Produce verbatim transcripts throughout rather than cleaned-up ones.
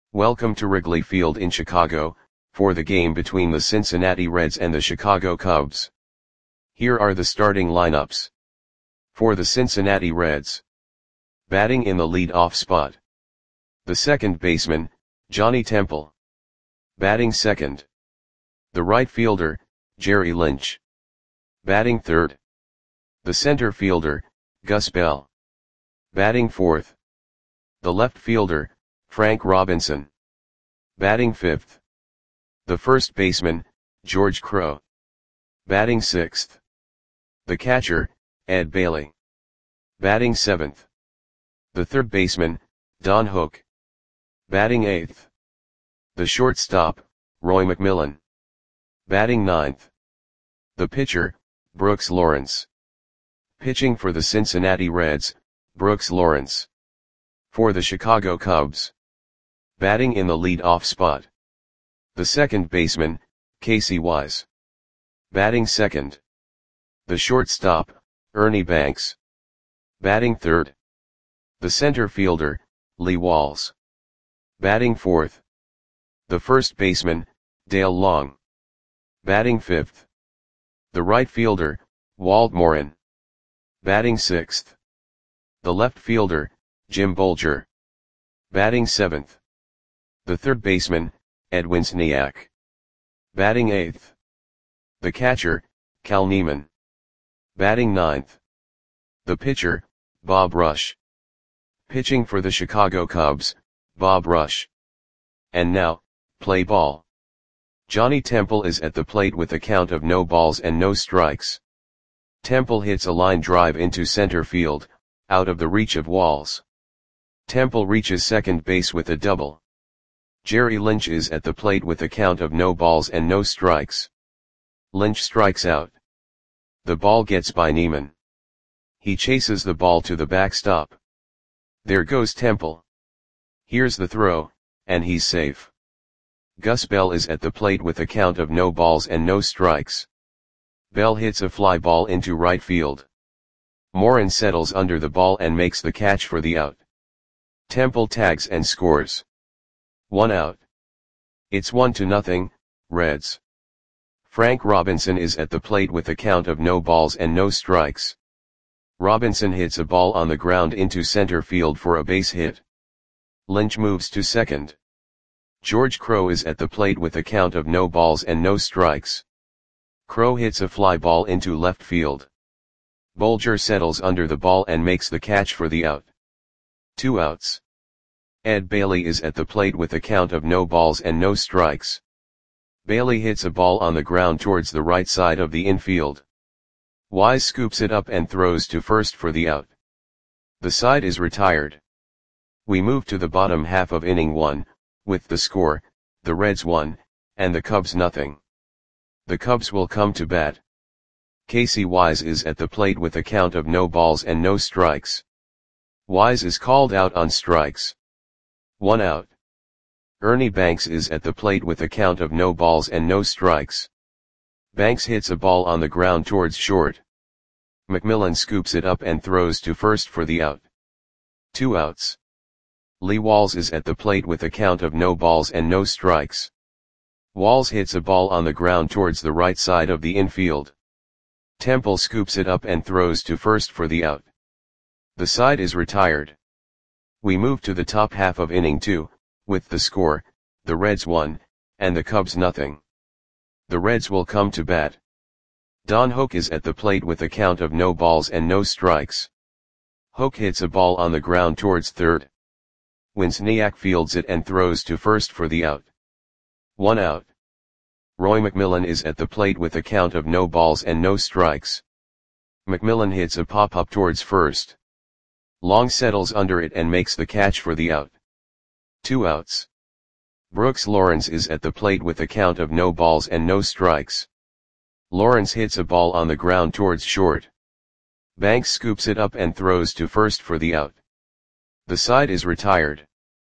Welcome to Wrigley Field in Chicago, for the game between the Cincinnati Reds and the Chicago Cubs. Here are the starting lineups. For the Cincinnati Reds. Batting in the lead-off spot. The second baseman, Johnny Temple. Batting second. The right fielder, Jerry Lynch. Batting third. The center fielder, Gus Bell. Batting fourth. The left fielder, Frank Robinson. Batting fifth. The first baseman, George Crowe. Batting sixth. The catcher, Ed Bailey. Batting seventh. The third baseman, Don Hook. Batting eighth. The shortstop, Roy McMillan. Batting ninth. The pitcher, Brooks Lawrence. Pitching for the Cincinnati Reds, Brooks Lawrence. For the Chicago Cubs. Batting in the lead-off spot. The second baseman, Casey Wise. Batting second. The shortstop, Ernie Banks. Batting third. The center fielder, Lee Walls. Batting fourth. The first baseman, Dale Long. Batting fifth. The right fielder, Walt Morin. Batting sixth. The left fielder, Jim Bolger. Batting seventh. The third baseman, Ed Winsniak. Batting eighth. The catcher, Cal Neiman. Batting ninth. The pitcher, Bob Rush. Pitching for the Chicago Cubs, Bob Rush. And now, play ball. Johnny Temple is at the plate with a count of no balls and no strikes. Temple hits a line drive into center field, out of the reach of Walls. Temple reaches second base with a double. Jerry Lynch is at the plate with a count of no balls and no strikes. Lynch strikes out. The ball gets by Neiman. He chases the ball to the backstop. There goes Temple. Here's the throw, and he's safe. Gus Bell is at the plate with a count of no balls and no strikes. Bell hits a fly ball into right field. Morin settles under the ball and makes the catch for the out. Temple tags and scores. One out. It's one to nothing, Reds. Frank Robinson is at the plate with a count of no balls and no strikes. Robinson hits a ball on the ground into center field for a base hit. Lynch moves to second. George Crowe is at the plate with a count of no balls and no strikes. Crowe hits a fly ball into left field. Bolger settles under the ball and makes the catch for the out. Two outs. Ed Bailey is at the plate with a count of no balls and no strikes. Bailey hits a ball on the ground towards the right side of the infield. Wise scoops it up and throws to first for the out. The side is retired. We move to the bottom half of inning one, with the score, the Reds one, and the Cubs nothing. The Cubs will come to bat. Casey Wise is at the plate with a count of no balls and no strikes. Wise is called out on strikes. One out. Ernie Banks is at the plate with a count of no balls and no strikes. Banks hits a ball on the ground towards short. McMillan scoops it up and throws to first for the out. Two outs. Lee Walls is at the plate with a count of no balls and no strikes. Walls hits a ball on the ground towards the right side of the infield. Temple scoops it up and throws to first for the out. The side is retired. We move to the top half of inning two, with the score, the Reds one, and the Cubs nothing. The Reds will come to bat. Don Hook is at the plate with a count of no balls and no strikes. Hook hits a ball on the ground towards third. Winsniak fields it and throws to first for the out. One out. Roy McMillan is at the plate with a count of no balls and no strikes. McMillan hits a pop-up towards first. Long settles under it and makes the catch for the out. Two outs. Brooks Lawrence is at the plate with a count of no balls and no strikes. Lawrence hits a ball on the ground towards short. Banks scoops it up and throws to first for the out. The side is retired.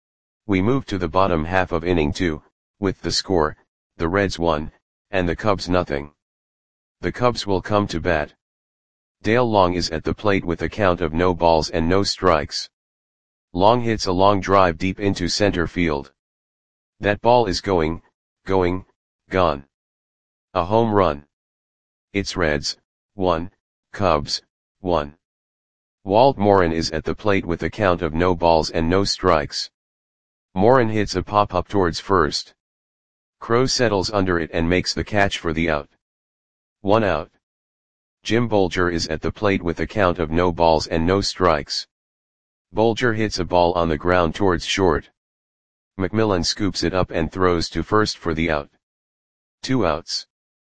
We move to the bottom half of inning two, with the score, the Reds one, and the Cubs nothing. The Cubs will come to bat. Dale Long is at the plate with a count of no balls and no strikes. Long hits a long drive deep into center field. That ball is going, going, gone. A home run. It's Reds, one, Cubs, one. Walt Morin is at the plate with a count of no balls and no strikes. Morin hits a pop-up towards first. Crowe settles under it and makes the catch for the out. One out. Jim Bolger is at the plate with a count of no balls and no strikes. Bolger hits a ball on the ground towards short. McMillan scoops it up and throws to first for the out. Two outs.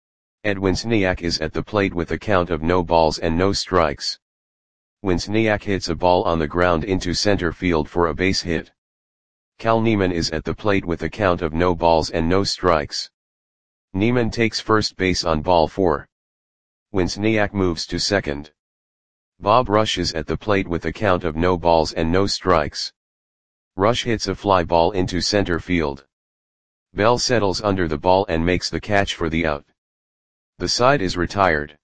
Ed Winsniak is at the plate with a count of no balls and no strikes. Winsniak hits a ball on the ground into center field for a base hit. Cal Neiman is at the plate with a count of no balls and no strikes. Neiman takes first base on ball four. Winsniak moves to second. Bob Rush is at the plate with a count of no balls and no strikes. Rush hits a fly ball into center field. Bell settles under the ball and makes the catch for the out. The side is retired.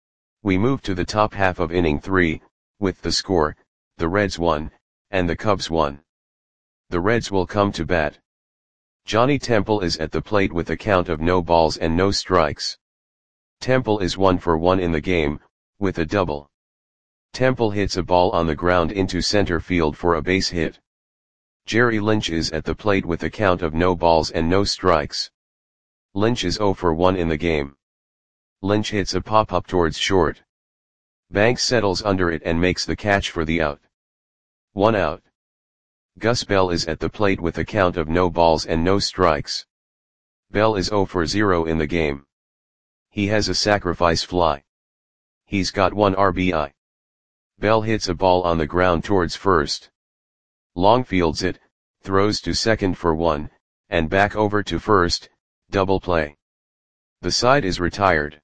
We move to the top half of inning three, with the score, the Reds won, and the Cubs won. The Reds will come to bat. Johnny Temple is at the plate with a count of no balls and no strikes. Temple is one for one in the game, with a double. Temple hits a ball on the ground into center field for a base hit. Jerry Lynch is at the plate with a count of no balls and no strikes. Lynch is zero for one in the game. Lynch hits a pop-up towards short. Banks settles under it and makes the catch for the out. One out. Gus Bell is at the plate with a count of no balls and no strikes. Bell is zero for zero in the game. He has a sacrifice fly. He's got one R B I. Bell hits a ball on the ground towards first. Long fields it, throws to second for one, and back over to first, double play. The side is retired.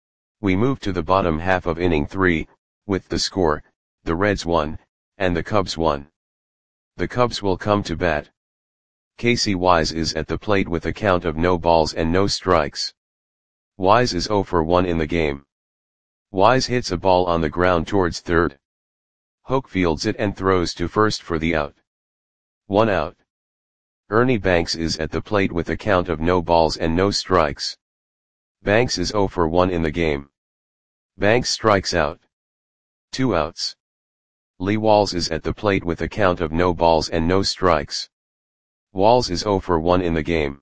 We move to the bottom half of inning three, with the score, the Reds won, and the Cubs won. The Cubs will come to bat. Casey Wise is at the plate with a count of no balls and no strikes. Wise is zero for one in the game. Wise hits a ball on the ground towards third. Hoke fields it and throws to first for the out. One out. Ernie Banks is at the plate with a count of no balls and no strikes. Banks is zero for one in the game. Banks strikes out. Two outs. Lee Walls is at the plate with a count of no balls and no strikes. Walls is zero for one in the game.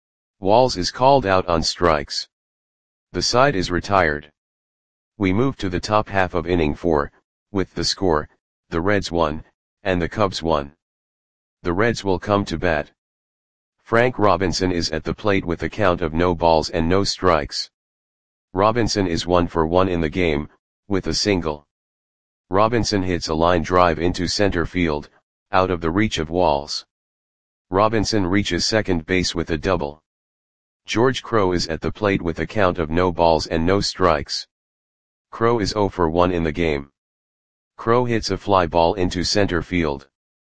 Walls is called out on strikes. The side is retired. We move to the top half of inning four, with the score, the Reds won, and the Cubs won. The Reds will come to bat. Frank Robinson is at the plate with a count of no balls and no strikes. Robinson is one for one in the game, with a single. Robinson hits a line drive into center field, out of the reach of Walls. Robinson reaches second base with a double. George Crowe is at the plate with a count of no balls and no strikes. Crowe is zero for one in the game. Crowe hits a fly ball into center field.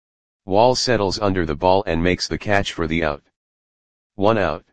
Walls settles under the ball and makes the catch for the out. One out.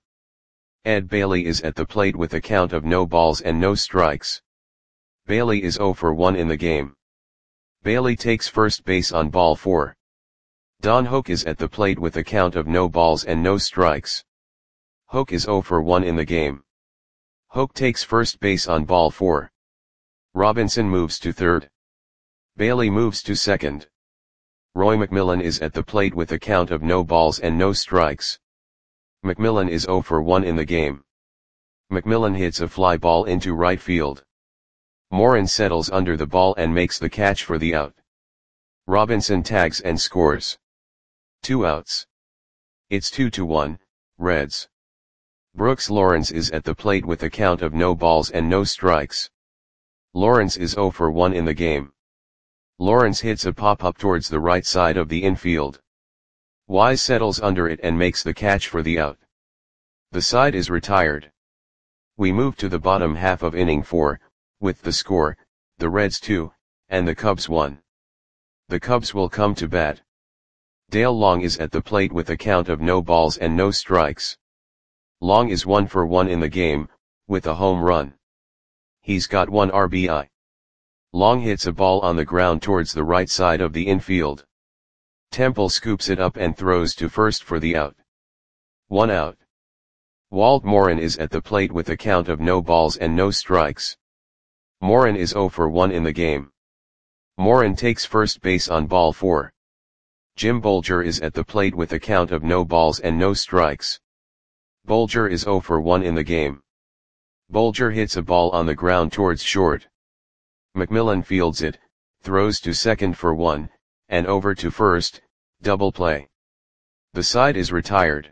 Ed Bailey is at the plate with a count of no balls and no strikes. Bailey is zero for one in the game. Bailey takes first base on ball four. Don Hoke is at the plate with a count of no balls and no strikes. Hoke is zero for one in the game. Hoke takes first base on ball four. Robinson moves to third. Bailey moves to second. Roy McMillan is at the plate with a count of no balls and no strikes. McMillan is zero for one in the game. McMillan hits a fly ball into right field. Morin settles under the ball and makes the catch for the out. Robinson tags and scores. Two outs. It's two to one, Reds. Brooks Lawrence is at the plate with a count of no balls and no strikes. Lawrence is zero for one in the game. Lawrence hits a pop-up towards the right side of the infield. Wise settles under it and makes the catch for the out. The side is retired. We move to the bottom half of inning four, with the score, the Reds two, and the Cubs one. The Cubs will come to bat. Dale Long is at the plate with a count of no balls and no strikes. Long is one for one in the game, with a home run. He's got one R B I. Long hits a ball on the ground towards the right side of the infield. Temple scoops it up and throws to first for the out. one out. Walt Morin is at the plate with a count of no balls and no strikes. Morin is zero for one in the game. Morin takes first base on ball four. Jim Bolger is at the plate with a count of no balls and no strikes. Bolger is zero for one in the game. Bolger hits a ball on the ground towards short. McMillan fields it, throws to second for one, and over to first, double play. The side is retired.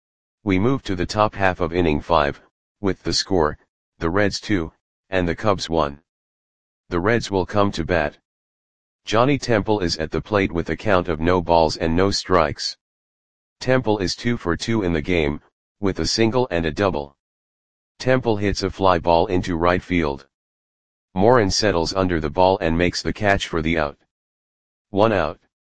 We move to the top half of inning five, with the score, the Reds two, and the Cubs one. The Reds will come to bat. Johnny Temple is at the plate with a count of no balls and no strikes. Temple is two for two in the game, with a single and a double. Temple hits a fly ball into right field. Morin settles under the ball and makes the catch for the out. One out.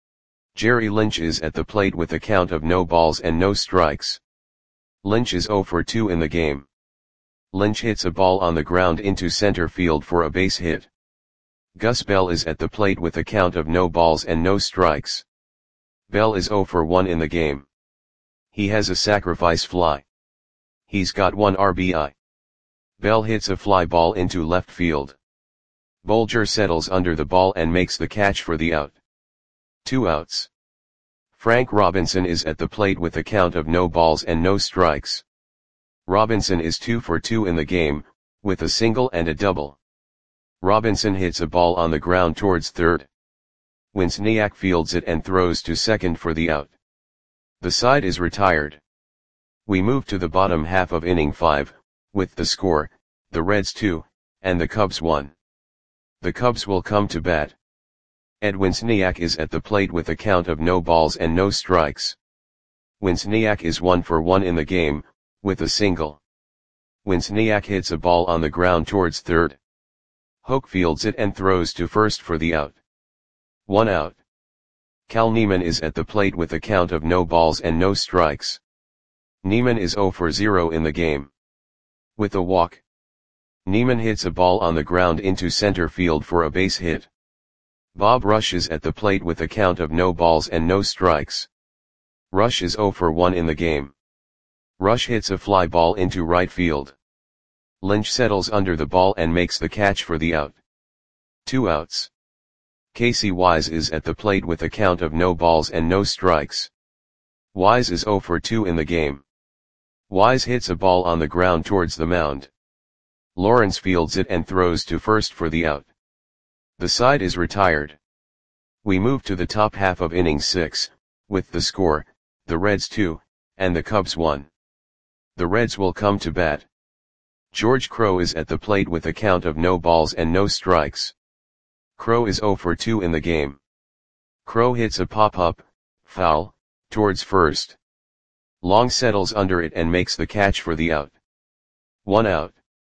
Jerry Lynch is at the plate with a count of no balls and no strikes. Lynch is zero for two in the game. Lynch hits a ball on the ground into center field for a base hit. Gus Bell is at the plate with a count of no balls and no strikes. Bell is zero for one in the game. He has a sacrifice fly. He's got one R B I. Bell hits a fly ball into left field. Bolger settles under the ball and makes the catch for the out. Two outs. Frank Robinson is at the plate with a count of no balls and no strikes. Robinson is two for two in the game, with a single and a double. Robinson hits a ball on the ground towards third. Winsniak fields it and throws to second for the out. The side is retired. We move to the bottom half of inning five, with the score, the Reds two, and the Cubs one. The Cubs will come to bat. Ed Winsniak is at the plate with a count of no balls and no strikes. Winsniak is one for one in the game, with a single. Winsniak hits a ball on the ground towards third. Hoke fields it and throws to first for the out. One out. Cal Neiman is at the plate with a count of no balls and no strikes. Neiman is zero for zero in the game. With a walk. Neiman hits a ball on the ground into center field for a base hit. Bob Rush is at the plate with a count of no balls and no strikes. Rush is zero for one in the game. Rush hits a fly ball into right field. Lynch settles under the ball and makes the catch for the out. Two outs. Casey Wise is at the plate with a count of no balls and no strikes. Wise is zero for two in the game. Wise hits a ball on the ground towards the mound. Lawrence fields it and throws to first for the out. The side is retired. We move to the top half of inning six, with the score, the Reds two, and the Cubs one. The Reds will come to bat. George Crowe is at the plate with a count of no balls and no strikes. Crowe is zero for two in the game. Crowe hits a pop-up, foul, towards first. Long settles under it and makes the catch for the out. One out.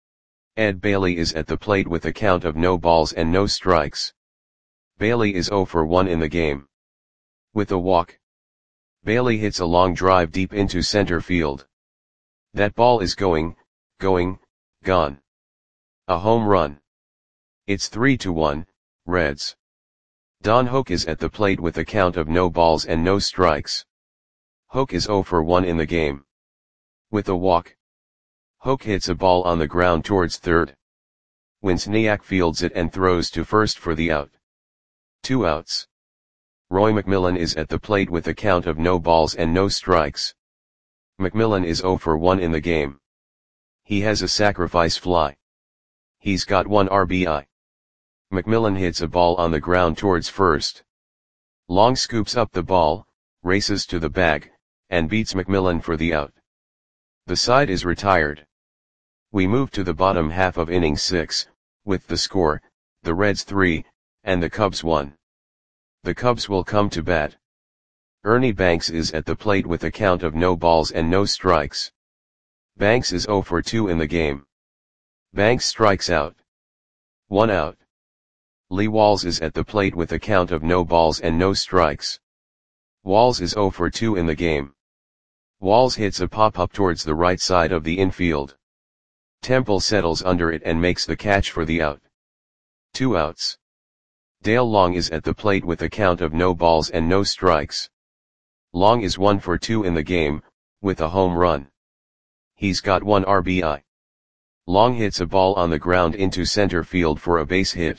Ed Bailey is at the plate with a count of no balls and no strikes. Bailey is zero for one in the game. With a walk. Bailey hits a long drive deep into center field. That ball is going, going, gone. A home run. It's three to one, Reds. Don Hoke is at the plate with a count of no balls and no strikes. Hoke is zero for one in the game. With a walk. Hoke hits a ball on the ground towards third. Winsniak fields it and throws to first for the out. Two outs. Roy McMillan is at the plate with a count of no balls and no strikes. McMillan is zero for one in the game. He has a sacrifice fly. He's got one R B I. McMillan hits a ball on the ground towards first. Long scoops up the ball, races to the bag, and beats McMillan for the out. The side is retired. We move to the bottom half of inning six, with the score, the Reds three, and the Cubs one. The Cubs will come to bat. Ernie Banks is at the plate with a count of no balls and no strikes. Banks is zero for two in the game. Banks strikes out. One out. Lee Walls is at the plate with a count of no balls and no strikes. Walls is zero for two in the game. Walls hits a pop-up towards the right side of the infield. Temple settles under it and makes the catch for the out. Two outs. Dale Long is at the plate with a count of no balls and no strikes. Long is one for two in the game, with a home run. He's got one R B I. Long hits a ball on the ground into center field for a base hit.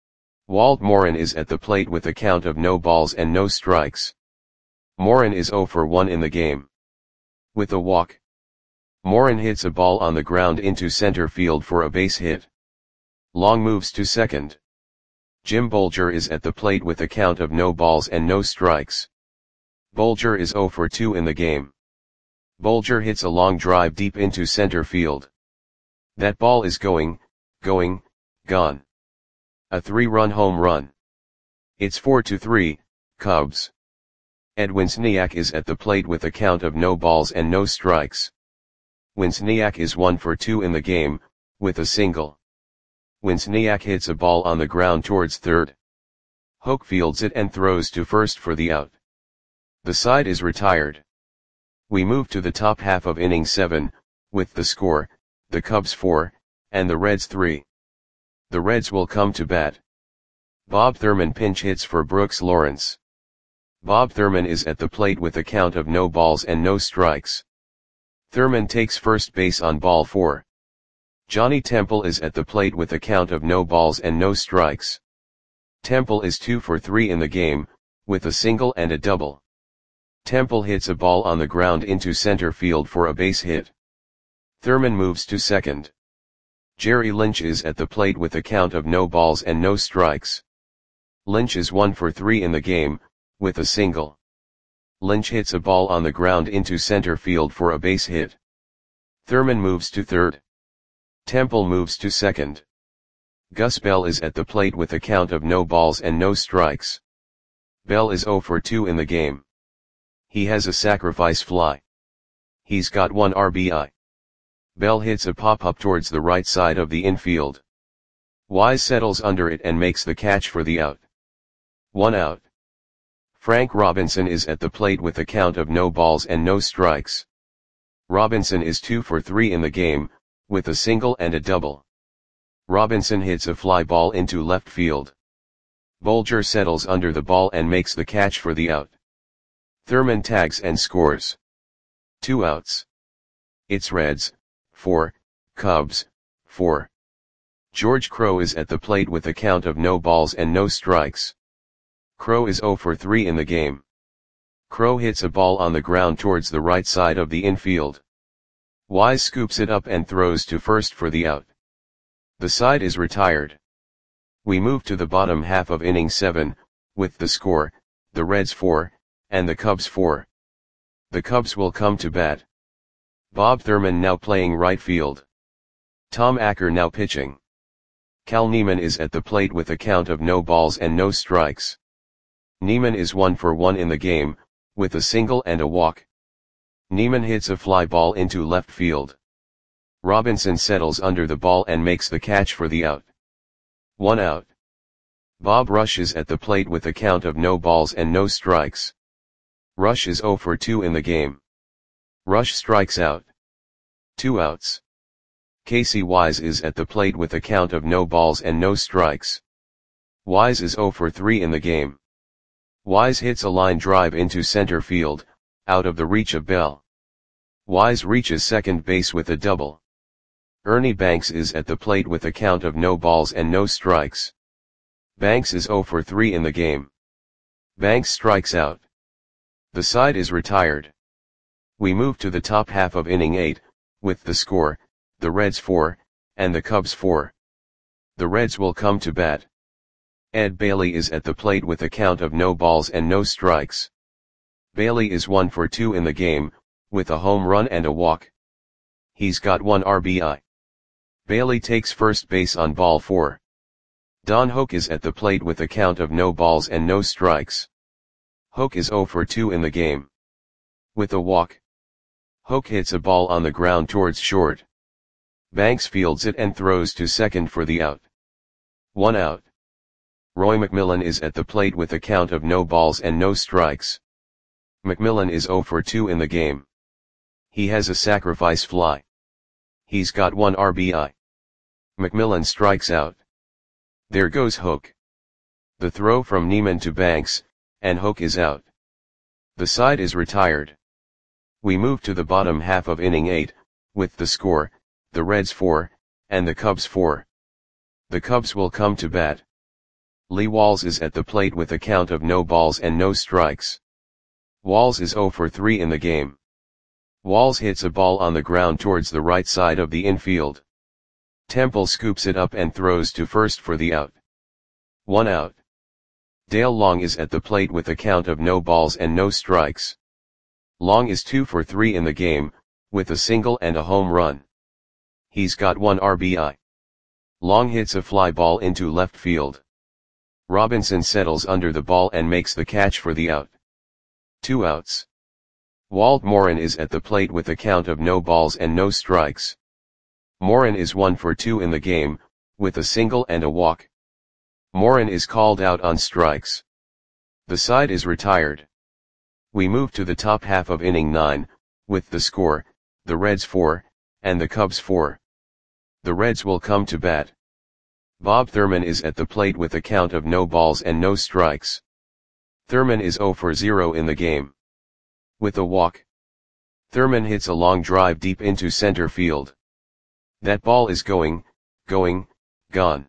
Walt Morin is at the plate with a count of no balls and no strikes. Morin is zero for one in the game. With a walk. Morin hits a ball on the ground into center field for a base hit. Long moves to second. Jim Bolger is at the plate with a count of no balls and no strikes. Bolger is zero for two in the game. Bolger hits a long drive deep into center field. That ball is going, going, gone. A three-run home run. It's four to three, Cubs. Ed Winsniak is at the plate with a count of no balls and no strikes. Winsniak is one for two in the game, with a single. Winsniak hits a ball on the ground towards third. Hoke fields it and throws to first for the out. The side is retired. We move to the top half of inning seven, with the score, the Cubs four, and the Reds three. The Reds will come to bat. Bob Thurman pinch hits for Brooks Lawrence. Bob Thurman is at the plate with a count of no balls and no strikes. Thurman takes first base on ball four. Johnny Temple is at the plate with a count of no balls and no strikes. Temple is two for three in the game, with a single and a double. Temple hits a ball on the ground into center field for a base hit. Thurman moves to second. Jerry Lynch is at the plate with a count of no balls and no strikes. Lynch is one for three in the game, with a single. Lynch hits a ball on the ground into center field for a base hit. Thurman moves to third. Temple moves to second. Gus Bell is at the plate with a count of no balls and no strikes. Bell is zero for two in the game. He has a sacrifice fly. He's got one R B I. Bell hits a pop-up towards the right side of the infield. Wise settles under it and makes the catch for the out. One out. Frank Robinson is at the plate with a count of no balls and no strikes. Robinson is two for three in the game, with a single and a double. Robinson hits a fly ball into left field. Bolger settles under the ball and makes the catch for the out. Thurman tags and scores. Two outs. It's Reds, four, Cubs, four. George Crowe is at the plate with a count of no balls and no strikes. Crowe is zero for three in the game. Crowe hits a ball on the ground towards the right side of the infield. Wise scoops it up and throws to first for the out. The side is retired. We move to the bottom half of inning seven, with the score, the Reds four, and the Cubs four. The Cubs will come to bat. Bob Thurman now playing right field. Tom Acker now pitching. Cal Neiman is at the plate with a count of no balls and no strikes. Neiman is one for one in the game, with a single and a walk. Neiman hits a fly ball into left field. Robinson settles under the ball and makes the catch for the out. One out. Bob Rush is at the plate with a count of no balls and no strikes. Rush is zero for two in the game. Rush strikes out. Two outs. Casey Wise is at the plate with a count of no balls and no strikes. Wise is zero for three in the game. Wise hits a line drive into center field, out of the reach of Bell. Wise reaches second base with a double. Ernie Banks is at the plate with a count of no balls and no strikes. Banks is zero for three in the game. Banks strikes out. The side is retired. We move to the top half of inning eight, with the score, the Reds four, and the Cubs four. The Reds will come to bat. Ed Bailey is at the plate with a count of no balls and no strikes. Bailey is one for two in the game, with a home run and a walk. He's got one R B I. Bailey takes first base on ball four. Don Hoke is at the plate with a count of no balls and no strikes. Hoke is zero for two in the game. With a walk. Hoke hits a ball on the ground towards short. Banks fields it and throws to second for the out. One out. Roy McMillan is at the plate with a count of no balls and no strikes. McMillan is zero for two in the game. He has a sacrifice fly. He's got one R B I. McMillan strikes out. There goes Hoke. The throw from Neiman to Banks, and Hoke is out. The side is retired. We move to the bottom half of inning eight, with the score, the Reds four, and the Cubs four. The Cubs will come to bat. Lee Walls is at the plate with a count of no balls and no strikes. Walls is oh for three in the game. Walls hits a ball on the ground towards the right side of the infield. Temple scoops it up and throws to first for the out. One out. Dale Long is at the plate with a count of no balls and no strikes. Long is two for three in the game, with a single and a home run. He's got one R B I. Long hits a fly ball into left field. Robinson settles under the ball and makes the catch for the out. Two outs. Walt Morin is at the plate with a count of no balls and no strikes. Morin is one for two in the game, with a single and a walk. Morin is called out on strikes. The side is retired. We move to the top half of inning nine, with the score, the Reds four, and the Cubs four. The Reds will come to bat. Bob Thurman is at the plate with a count of no balls and no strikes. Thurman is oh for zero in the game. With a walk. Thurman hits a long drive deep into center field. That ball is going, going, gone.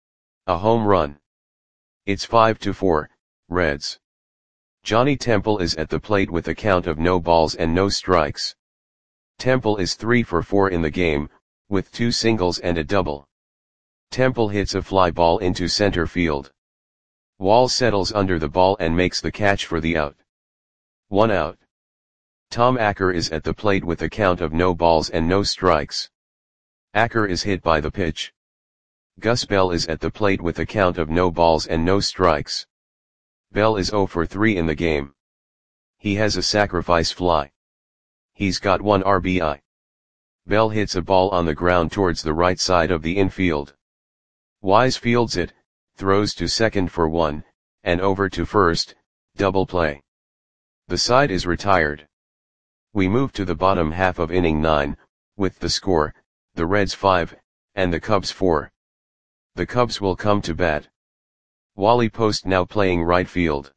A home run. It's five to four, Reds. Johnny Temple is at the plate with a count of no balls and no strikes. Temple is three for four in the game, with two singles and a double. Temple hits a fly ball into center field. Wall settles under the ball and makes the catch for the out. One out. Tom Acker is at the plate with a count of no balls and no strikes. Acker is hit by the pitch. Gus Bell is at the plate with a count of no balls and no strikes. Bell is oh for three in the game. He has a sacrifice fly. He's got one R B I. Bell hits a ball on the ground towards the right side of the infield. Wise fields it, throws to second for one, and over to first, double play. The side is retired. We move to the bottom half of inning nine, with the score, the Reds five, and the Cubs four. The Cubs will come to bat. Wally Post now playing right field.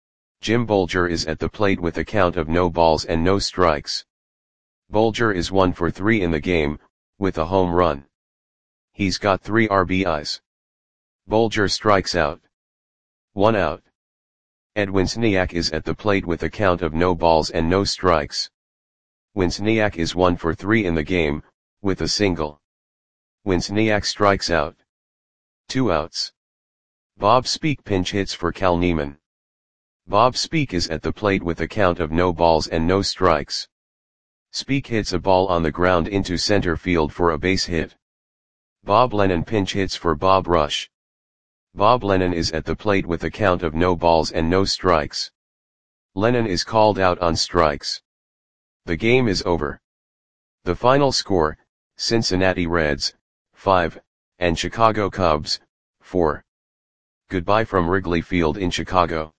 Jim Bolger is at the plate with a count of no balls and no strikes. Bolger is one for three in the game, with a home run. He's got three R B Is. Bolger strikes out. One out. Ed Winsniak is at the plate with a count of no balls and no strikes. Winsniak is one for three in the game, with a single. Winsniak strikes out. Two outs. Bob Speak pinch hits for Cal Neiman. Bob Speak is at the plate with a count of no balls and no strikes. Speak hits a ball on the ground into center field for a base hit. Bob Lennon pinch hits for Bob Rush. Bob Lennon is at the plate with a count of no balls and no strikes. Lennon is called out on strikes. The game is over. The final score, Cincinnati Reds, five, and Chicago Cubs, four. Goodbye from Wrigley Field in Chicago.